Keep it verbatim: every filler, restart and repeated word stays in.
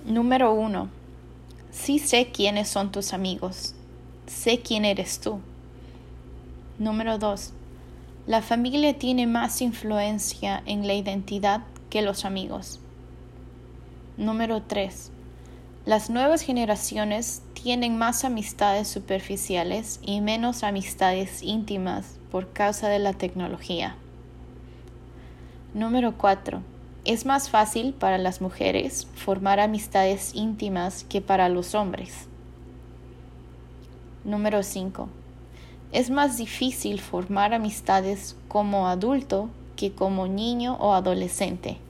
Número uno. Sí sé quiénes son tus amigos. Sé quién eres tú. Número dos. La familia tiene más influencia en la identidad que los amigos. Número tres. Las nuevas generaciones tienen más amistades superficiales y menos amistades íntimas por causa de la tecnología. Número cuatro. Es más fácil para las mujeres formar amistades íntimas que para los hombres. Número cinco. Es más difícil formar amistades como adulto que como niño o adolescente.